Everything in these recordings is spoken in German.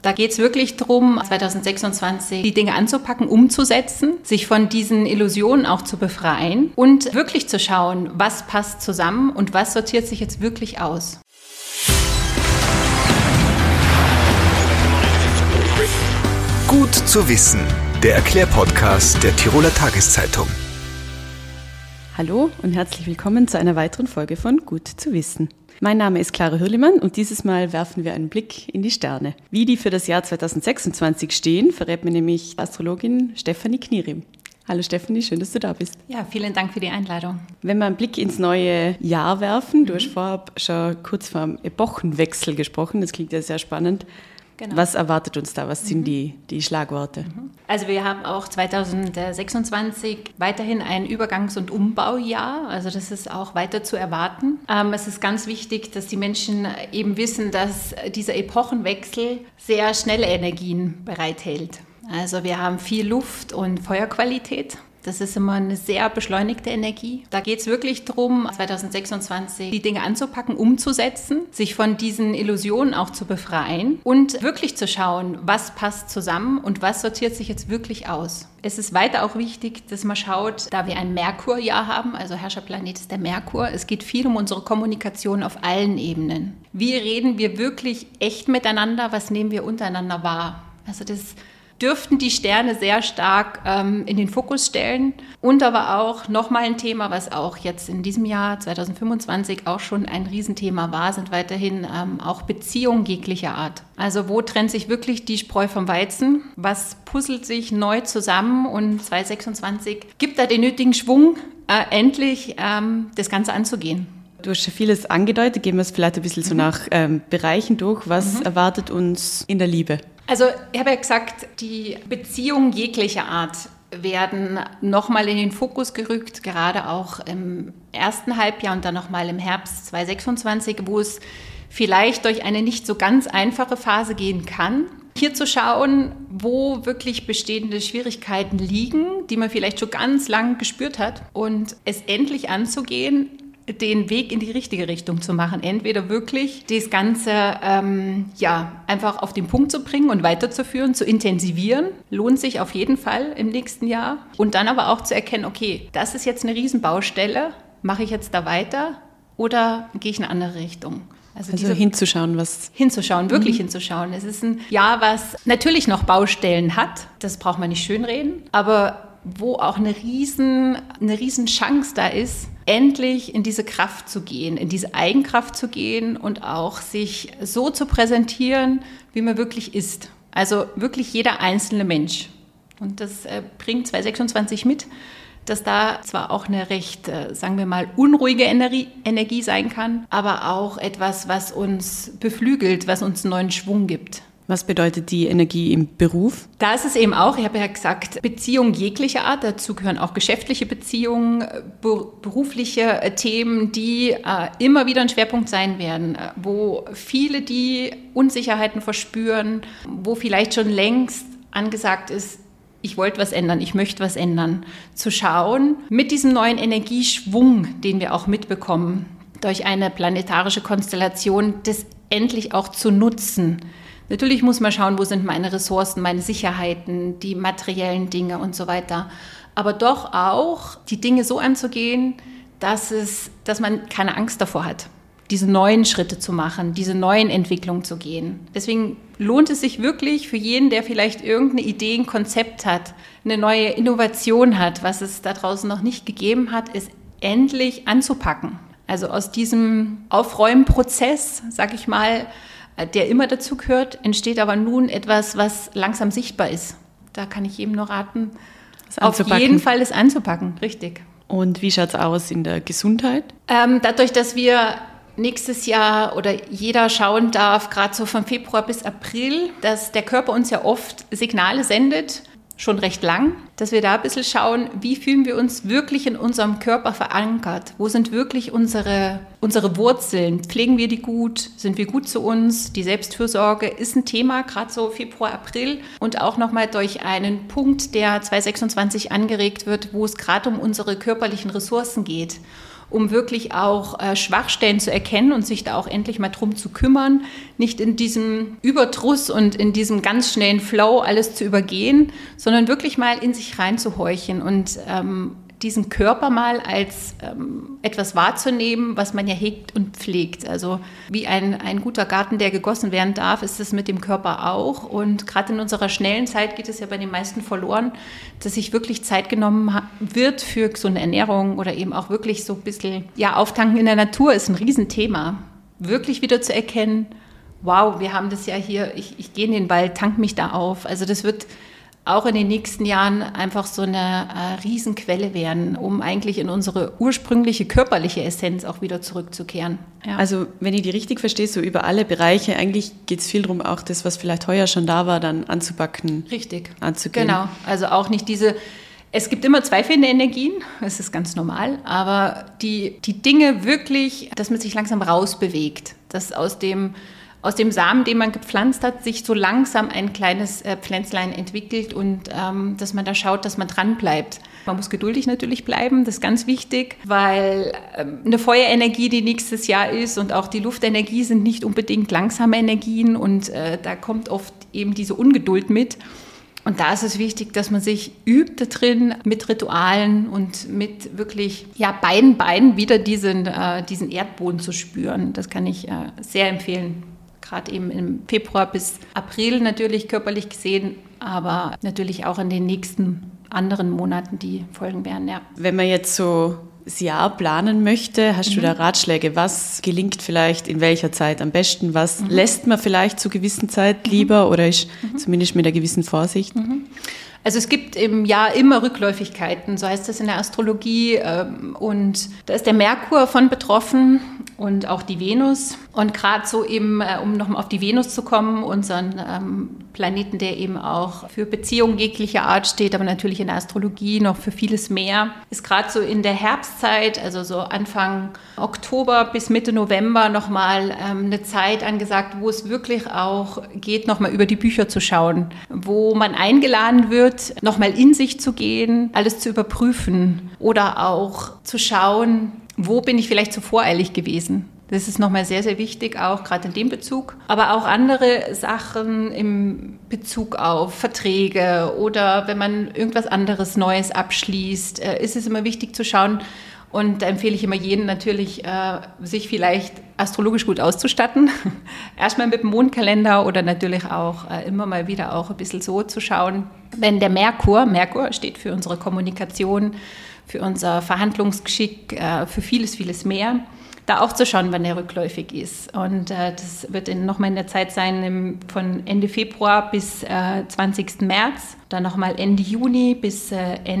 Da geht es wirklich darum, 2026 die Dinge anzupacken, umzusetzen, sich von diesen Illusionen auch zu befreien und wirklich zu schauen, was passt zusammen und was sortiert sich jetzt wirklich aus. Gut zu wissen, der Erklärpodcast der Tiroler Tageszeitung. Hallo und herzlich willkommen zu einer weiteren Folge von Gut zu wissen. Mein Name ist Clara Hürlimann und dieses Mal werfen wir einen Blick in die Sterne. Wie die für das Jahr 2026 stehen, verrät mir nämlich Astrologin Stefanie Knierim. Hallo Stefanie, schön, dass du da bist. Ja, vielen Dank für die Einladung. Wenn wir einen Blick ins neue Jahr werfen, du hast vorab schon kurz vom Epochenwechsel gesprochen, das klingt ja sehr spannend. Genau. Was erwartet uns da? Was sind die Schlagworte? Also wir haben auch 2026 weiterhin ein Übergangs- und Umbaujahr. Also das ist auch weiter zu erwarten. Es ist ganz wichtig, dass die Menschen eben wissen, dass dieser Epochenwechsel sehr schnelle Energien bereithält. Also wir haben viel Luft- und Feuerqualität. Das ist immer eine sehr beschleunigte Energie. Da geht es wirklich darum, 2026 die Dinge anzupacken, umzusetzen, sich von diesen Illusionen auch zu befreien und wirklich zu schauen, was passt zusammen und was sortiert sich jetzt wirklich aus. Es ist weiter auch wichtig, dass man schaut, da wir ein Merkurjahr haben, also Herrscherplanet ist der Merkur, es geht viel um unsere Kommunikation auf allen Ebenen. Wie reden wir wirklich echt miteinander, was nehmen wir untereinander wahr? Also das dürften die Sterne sehr stark in den Fokus stellen und aber auch nochmal ein Thema, was auch jetzt in diesem Jahr 2025 auch schon ein Riesenthema war, sind weiterhin auch Beziehungen jeglicher Art. Also wo trennt sich wirklich die Spreu vom Weizen? Was puzzelt sich neu zusammen? Und 2026 gibt da den nötigen Schwung, endlich das Ganze anzugehen. Du hast schon vieles angedeutet, gehen wir es vielleicht ein bisschen so nach Bereichen durch. Was erwartet uns in der Liebe? Also ich habe ja gesagt, die Beziehungen jeglicher Art werden nochmal in den Fokus gerückt, gerade auch im ersten Halbjahr und dann nochmal im Herbst 2026, wo es vielleicht durch eine nicht so ganz einfache Phase gehen kann. Hier zu schauen, wo wirklich bestehende Schwierigkeiten liegen, die man vielleicht schon ganz lang gespürt hat und es endlich anzugehen, den Weg in die richtige Richtung zu machen. Entweder wirklich das Ganze einfach auf den Punkt zu bringen und weiterzuführen, zu intensivieren. Lohnt sich auf jeden Fall im nächsten Jahr. Und dann aber auch zu erkennen, okay, das ist jetzt eine Riesenbaustelle. Mache ich jetzt da weiter oder gehe ich in eine andere Richtung? Also hinzuschauen, wirklich hinzuschauen. Es ist ein Jahr, was natürlich noch Baustellen hat. Das braucht man nicht schönreden. Aber wo auch eine riesen Chance da ist, endlich in diese Kraft zu gehen, in diese Eigenkraft zu gehen und auch sich so zu präsentieren, wie man wirklich ist. Also wirklich jeder einzelne Mensch. Und das bringt 2026 mit, dass da zwar auch eine recht, sagen wir mal, unruhige Energie sein kann, aber auch etwas, was uns beflügelt, was uns einen neuen Schwung gibt. Was bedeutet die Energie im Beruf? Da ist es eben auch, ich habe ja gesagt, Beziehungen jeglicher Art, dazu gehören auch geschäftliche Beziehungen, berufliche Themen, die immer wieder ein Schwerpunkt sein werden, wo viele die Unsicherheiten verspüren, wo vielleicht schon längst angesagt ist, ich wollte was ändern, ich möchte was ändern. Zu schauen, mit diesem neuen Energieschwung, den wir auch mitbekommen, durch eine planetarische Konstellation, das endlich auch zu nutzen. Natürlich muss man schauen, wo sind meine Ressourcen, meine Sicherheiten, die materiellen Dinge und so weiter. Aber doch auch die Dinge so anzugehen, dass man keine Angst davor hat, diese neuen Schritte zu machen, diese neuen Entwicklungen zu gehen. Deswegen lohnt es sich wirklich für jeden, der vielleicht irgendeine Idee, ein Konzept hat, eine neue Innovation hat, was es da draußen noch nicht gegeben hat, es endlich anzupacken. Also aus diesem Aufräumprozess, sag ich mal, der immer dazu gehört, entsteht aber nun etwas, was langsam sichtbar ist. Da kann ich jedem nur raten, auf jeden Fall es anzupacken, richtig. Und wie schaut es aus in der Gesundheit? Dadurch, dass wir nächstes Jahr oder jeder schauen darf, gerade so von Februar bis April, dass der Körper uns ja oft Signale sendet, schon recht lang, dass wir da ein bisschen schauen, wie fühlen wir uns wirklich in unserem Körper verankert? Wo sind wirklich unsere Wurzeln? Pflegen wir die gut? Sind wir gut zu uns? Die Selbstfürsorge ist ein Thema, gerade so Februar, April und auch nochmal durch einen Punkt, der 2026 angeregt wird, wo es gerade um unsere körperlichen Ressourcen geht. um wirklich auch Schwachstellen zu erkennen und sich da auch endlich mal drum zu kümmern, nicht in diesem Überdruss und in diesem ganz schnellen Flow alles zu übergehen, sondern wirklich mal in sich reinzuhorchen und diesen Körper mal als etwas wahrzunehmen, was man ja hegt und pflegt. Also wie ein guter Garten, der gegossen werden darf, ist es mit dem Körper auch. Und gerade in unserer schnellen Zeit geht es ja bei den meisten verloren, dass sich wirklich Zeit genommen wird für gesunde Ernährung oder eben auch wirklich so ein bisschen, ja, Auftanken in der Natur ist ein Riesenthema. Wirklich wieder zu erkennen, wow, wir haben das ja hier, ich gehe in den Wald, tank mich da auf. Also das wird auch in den nächsten Jahren einfach so eine Riesenquelle werden, um eigentlich in unsere ursprüngliche körperliche Essenz auch wieder zurückzukehren. Ja. Also wenn ich die richtig verstehe, so über alle Bereiche, eigentlich geht es viel darum, auch das, was vielleicht heuer schon da war, dann anzupacken. Richtig. Anzugehen. Genau, also auch nicht es gibt immer zweifelnde Energien, das ist ganz normal, aber die Dinge wirklich, dass man sich langsam rausbewegt, dass aus dem Samen, den man gepflanzt hat, sich so langsam ein kleines Pflänzlein entwickelt und dass man da schaut, dass man dran bleibt. Man muss geduldig natürlich bleiben, das ist ganz wichtig, weil eine Feuerenergie, die nächstes Jahr ist und auch die Luftenergie sind nicht unbedingt langsame Energien und da kommt oft eben diese Ungeduld mit. Und da ist es wichtig, dass man sich übt da drin mit Ritualen und mit wirklich beiden Beinen wieder diesen Erdboden zu spüren. Das kann ich sehr empfehlen. Gerade eben im Februar bis April natürlich körperlich gesehen, aber natürlich auch in den nächsten anderen Monaten, die folgen werden. Ja. Wenn man jetzt so das Jahr planen möchte, hast du da Ratschläge? Was gelingt vielleicht in welcher Zeit am besten? Was lässt man vielleicht zu gewissen Zeit lieber oder ist zumindest mit einer gewissen Vorsicht? Also es gibt im Jahr immer Rückläufigkeiten, so heißt das in der Astrologie. Und da ist der Merkur von betroffen und auch die Venus. Und gerade so eben, um nochmal auf die Venus zu kommen, unseren Planeten, der eben auch für Beziehungen jeglicher Art steht, aber natürlich in der Astrologie noch für vieles mehr, ist gerade so in der Herbstzeit, also so Anfang Oktober bis Mitte November nochmal eine Zeit angesagt, wo es wirklich auch geht, nochmal über die Bücher zu schauen, wo man eingeladen wird, nochmal in sich zu gehen, alles zu überprüfen oder auch zu schauen, wo bin ich vielleicht zu voreilig gewesen. Das ist nochmal sehr, sehr wichtig, auch gerade in dem Bezug. Aber auch andere Sachen im Bezug auf Verträge oder wenn man irgendwas anderes Neues abschließt, ist es immer wichtig zu schauen. Und da empfehle ich immer jedem natürlich, sich vielleicht astrologisch gut auszustatten. Erstmal mit dem Mondkalender oder natürlich auch immer mal wieder auch ein bisschen so zu schauen. Wenn der Merkur steht für unsere Kommunikation, für unser Verhandlungsgeschick, für vieles, vieles mehr, da auch zu schauen, wann der rückläufig ist. Und das wird nochmal in der Zeit sein von Ende Februar bis 20. März, dann nochmal Ende Juni bis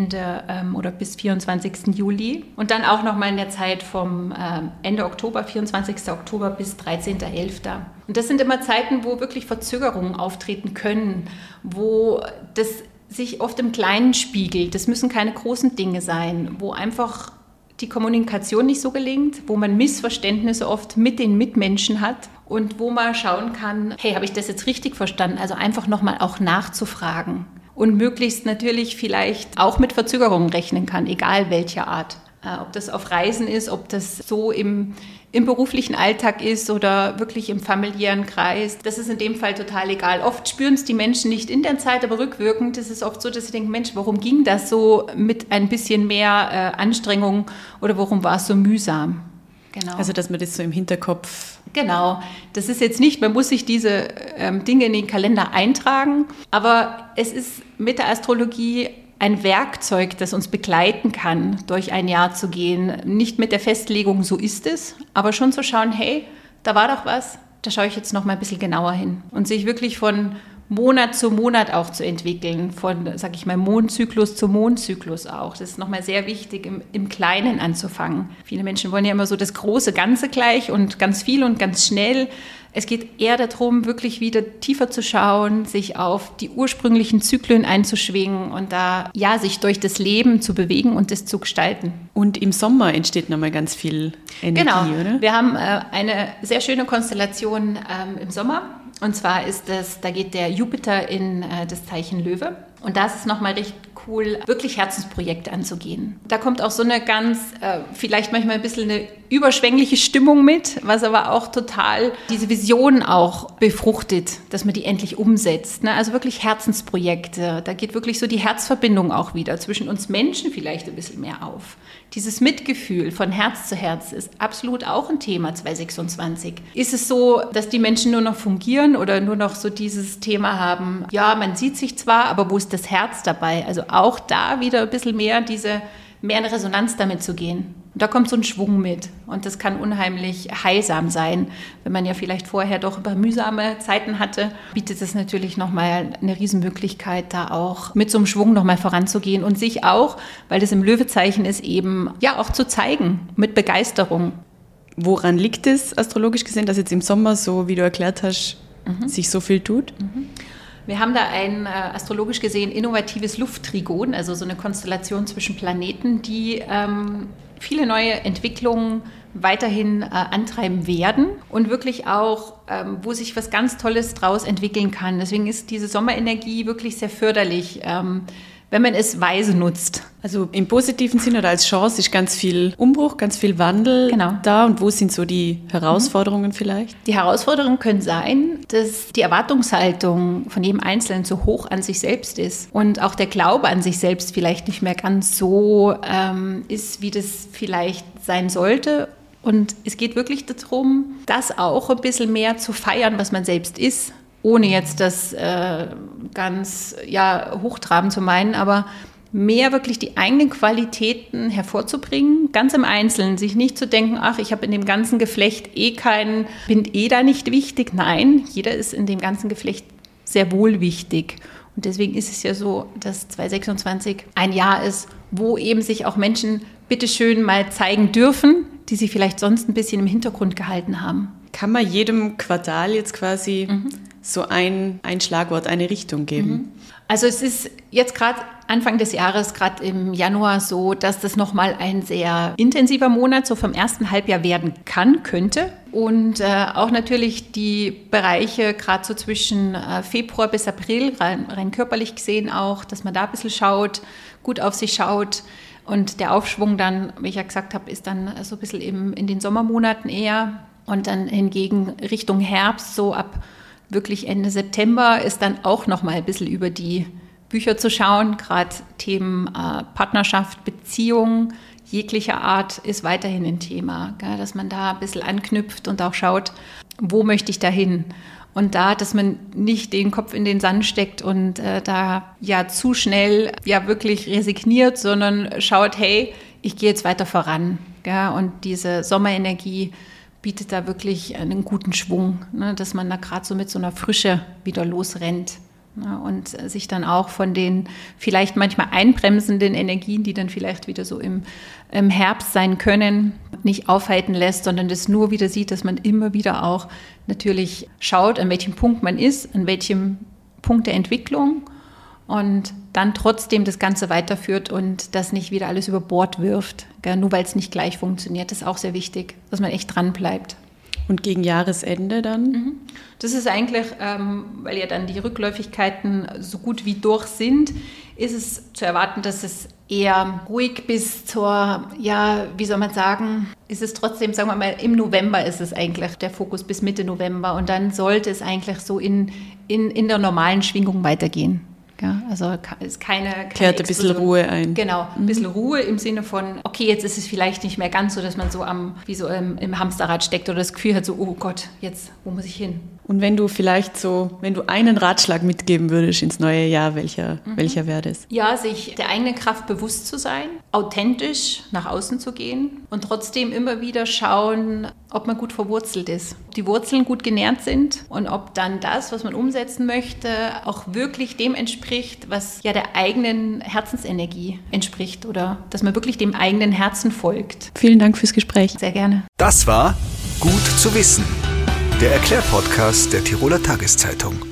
bis 24. Juli und dann auch nochmal in der Zeit vom Ende Oktober, 24. Oktober bis 13.11. Und das sind immer Zeiten, wo wirklich Verzögerungen auftreten können, wo das sich oft im Kleinen spiegelt. Das müssen keine großen Dinge sein, wo einfach die Kommunikation nicht so gelingt, wo man Missverständnisse oft mit den Mitmenschen hat und wo man schauen kann, hey, habe ich das jetzt richtig verstanden? Also einfach nochmal auch nachzufragen und möglichst natürlich vielleicht auch mit Verzögerungen rechnen kann, egal welcher Art. Ob das auf Reisen ist, ob das so im beruflichen Alltag ist oder wirklich im familiären Kreis. Das ist in dem Fall total egal. Oft spüren es die Menschen nicht in der Zeit, aber rückwirkend ist es oft so, dass sie denken, Mensch, warum ging das so mit ein bisschen mehr Anstrengung oder warum war es so mühsam? Genau. Also, dass man das so im Hinterkopf... Genau. Das ist jetzt nicht, man muss sich diese Dinge in den Kalender eintragen, aber es ist mit der Astrologie ein Werkzeug, das uns begleiten kann, durch ein Jahr zu gehen. Nicht mit der Festlegung, so ist es, aber schon zu schauen, hey, da war doch was, da schaue ich jetzt noch mal ein bisschen genauer hin. Und sich wirklich von Monat zu Monat auch zu entwickeln, von, sag ich mal, Mondzyklus zu Mondzyklus auch. Das ist nochmal sehr wichtig, im Kleinen anzufangen. Viele Menschen wollen ja immer so das große Ganze gleich und ganz viel und ganz schnell. Es geht eher darum, wirklich wieder tiefer zu schauen, sich auf die ursprünglichen Zyklen einzuschwingen und da, ja, sich durch das Leben zu bewegen und das zu gestalten. Und im Sommer entsteht nochmal ganz viel Energie, genau. Oder? Wir haben eine sehr schöne Konstellation im Sommer. Und zwar da geht der Jupiter in das Zeichen Löwe. Und das ist nochmal recht cool, wirklich Herzensprojekte anzugehen. Da kommt auch so eine ganz, vielleicht manchmal ein bisschen eine überschwängliche Stimmung mit, was aber auch total diese Vision auch befruchtet, dass man die endlich umsetzt. Ne? Also wirklich Herzensprojekte. Da geht wirklich so die Herzverbindung auch wieder zwischen uns Menschen vielleicht ein bisschen mehr auf. Dieses Mitgefühl von Herz zu Herz ist absolut auch ein Thema 2026. Ist es so, dass die Menschen nur noch fungieren oder nur noch so dieses Thema haben, ja, man sieht sich zwar, aber wo ist das Herz dabei? Also auch da wieder ein bisschen mehr in Resonanz damit zu gehen. Und da kommt so ein Schwung mit und das kann unheimlich heilsam sein. Wenn man ja vielleicht vorher doch über mühsame Zeiten hatte, bietet es natürlich nochmal eine Riesenmöglichkeit, da auch mit so einem Schwung nochmal voranzugehen und sich auch, weil das im Löwezeichen ist, eben ja auch zu zeigen mit Begeisterung. Woran liegt es astrologisch gesehen, dass jetzt im Sommer, so wie du erklärt hast, sich so viel tut? Wir haben da ein astrologisch gesehen innovatives Lufttrigon, also so eine Konstellation zwischen Planeten, die viele neue Entwicklungen weiterhin antreiben werden und wirklich auch, wo sich was ganz Tolles draus entwickeln kann. Deswegen ist diese Sommerenergie wirklich sehr förderlich, wenn man es weise nutzt. Also im positiven Sinne oder als Chance ist ganz viel Umbruch, ganz viel Wandel da. Und wo sind so die Herausforderungen vielleicht? Die Herausforderungen können sein, dass die Erwartungshaltung von jedem Einzelnen so hoch an sich selbst ist und auch der Glaube an sich selbst vielleicht nicht mehr ganz so ist, wie das vielleicht sein sollte. Und es geht wirklich darum, das auch ein bisschen mehr zu feiern, was man selbst ist. Ohne jetzt das ganz hochtrabend zu meinen, aber mehr wirklich die eigenen Qualitäten hervorzubringen, ganz im Einzelnen, sich nicht zu denken, ach, ich habe in dem ganzen Geflecht bin da nicht wichtig. Nein, jeder ist in dem ganzen Geflecht sehr wohl wichtig. Und deswegen ist es ja so, dass 2026 ein Jahr ist, wo eben sich auch Menschen bitteschön mal zeigen dürfen, die sie vielleicht sonst ein bisschen im Hintergrund gehalten haben. Kann man jedem Quartal jetzt quasi so ein Schlagwort, eine Richtung geben? Also es ist jetzt gerade Anfang des Jahres, gerade im Januar so, dass das nochmal ein sehr intensiver Monat so vom ersten Halbjahr werden könnte. Und auch natürlich die Bereiche gerade so zwischen Februar bis April, rein körperlich gesehen auch, dass man da ein bisschen schaut, gut auf sich schaut. Und der Aufschwung dann, wie ich ja gesagt habe, ist dann so ein bisschen in den Sommermonaten eher. Und dann hingegen Richtung Herbst, so ab wirklich Ende September, ist dann auch noch mal ein bisschen über die Bücher zu schauen. Gerade Themen Partnerschaft, Beziehung jeglicher Art ist weiterhin ein Thema. Gell? Dass man da ein bisschen anknüpft und auch schaut, wo möchte ich da hin? Und da, dass man nicht den Kopf in den Sand steckt und da ja zu schnell ja wirklich resigniert, sondern schaut, hey, ich gehe jetzt weiter voran. Gell? Und diese Sommerenergie bietet da wirklich einen guten Schwung, ne, dass man da gerade so mit so einer Frische wieder losrennt, ne, und sich dann auch von den vielleicht manchmal einbremsenden Energien, die dann vielleicht wieder so im Herbst sein können, nicht aufhalten lässt, sondern das nur wieder sieht, dass man immer wieder auch natürlich schaut, an welchem Punkt man ist, an welchem Punkt der Entwicklung und dann trotzdem das Ganze weiterführt und das nicht wieder alles über Bord wirft, gell? Nur weil es nicht gleich funktioniert. Das ist auch sehr wichtig, dass man echt dran bleibt. Und gegen Jahresende dann? Das ist eigentlich, weil ja dann die Rückläufigkeiten so gut wie durch sind, ist es zu erwarten, dass es eher ruhig bis zur, ja, wie soll man sagen, ist es trotzdem, sagen wir mal, im November ist es eigentlich der Fokus bis Mitte November und dann sollte es eigentlich so in der normalen Schwingung weitergehen. Ja, also ist keine kehrt ein bisschen Ruhe ein. Genau, ein bisschen Ruhe im Sinne von, okay, jetzt ist es vielleicht nicht mehr ganz so, dass man so im Hamsterrad steckt oder das Gefühl hat so, oh Gott, jetzt, wo muss ich hin? Und wenn du einen Ratschlag mitgeben würdest ins neue Jahr, welcher wäre das? Ja, sich der eigenen Kraft bewusst zu sein, authentisch nach außen zu gehen und trotzdem immer wieder schauen, ob man gut verwurzelt ist, ob die Wurzeln gut genährt sind und ob dann das, was man umsetzen möchte, auch wirklich dem entspricht, was ja der eigenen Herzensenergie entspricht oder dass man wirklich dem eigenen Herzen folgt. Vielen Dank fürs Gespräch. Sehr gerne. Das war Gut zu wissen, der Erklärpodcast der Tiroler Tageszeitung.